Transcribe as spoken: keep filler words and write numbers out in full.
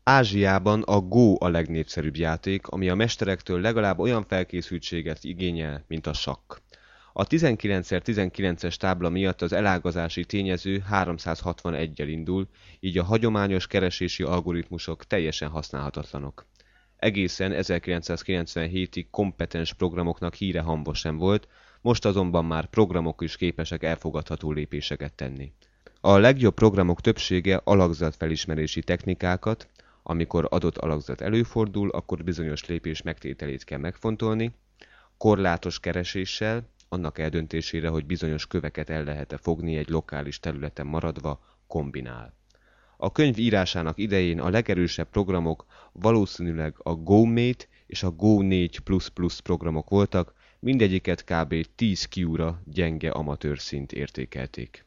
Ázsiában a Go a legnépszerűbb játék, ami a mesterektől legalább olyan felkészültséget igényel, mint a sakk. A tizenkilenc per tizenkilences tábla miatt az elágazási tényező háromszázhatvaneggyel indul, így a hagyományos keresési algoritmusok teljesen használhatatlanok. Egészen ezerkilencszázkilencvenhétig kompetens programoknak híre hamba sem volt, most azonban már programok is képesek elfogadható lépéseket tenni. A legjobb programok többsége alakzatfelismerési technikákat, amikor adott alakzat előfordul, akkor bizonyos lépés megtételét kell megfontolni, korlátos kereséssel, annak eldöntésére, hogy bizonyos köveket el lehet-e fogni egy lokális területen maradva, kombinál. A könyv írásának idején a legerősebb programok valószínűleg a GoMate és a Go négy plusz plusz programok voltak, mindegyiket kb. tíz Q-ra gyenge amatőr szint értékelték.